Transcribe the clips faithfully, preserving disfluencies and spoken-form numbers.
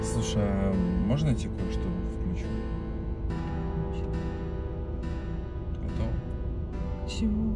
Слушай, а можно я тебе кое-что включу? Готово? Чего?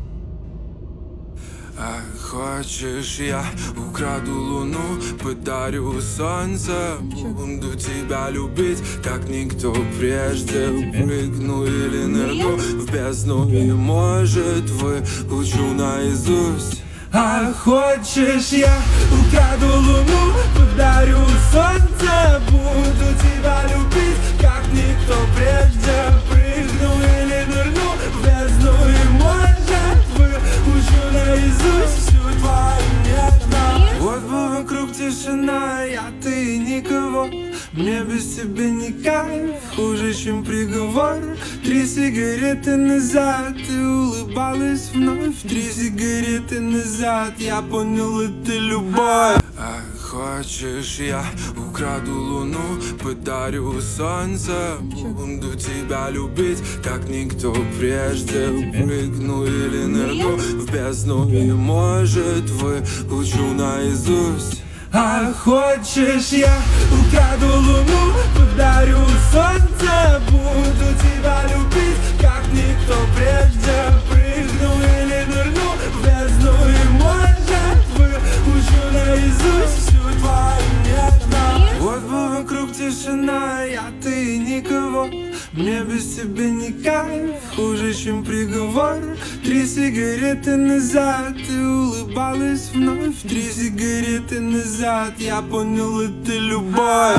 А хочешь, я украду луну, подарю солнце. Буду тебя любить, как никто прежде. Прыгну или нырну в бездну, и может выучу наизусть. А хочешь, я украду луну, подарю солнце. Буду тебя любить, как никто прежде. Прыгну или нырну в бездну, и может выучу наизусть всю твою нежность. Вот бы вокруг тишина, я, ты и никого. Мне без тебя не кайф, хуже, чем приговор. Три сигареты назад, ты улыбалась вновь. Три сигареты назад, я понял, это любовь. А хочешь, я украду луну, подарю солнце. Буду тебя любить, как никто прежде. Прыгну или нырну в бездну, и может выучу наизусть. А хочешь, я украду луну, подарю солнце. Буду тебя любить, как никто прежде. Прыгну или нырну в бездну, и может выучу наизусть всю твою нежность. Вот бы вокруг тишина, я, ты и никого. Мне без тебя не кайф, хуже, чем приговор. Три сигареты назад, ты улыбалась вновь. Три сигареты назад, я понял, это любовь.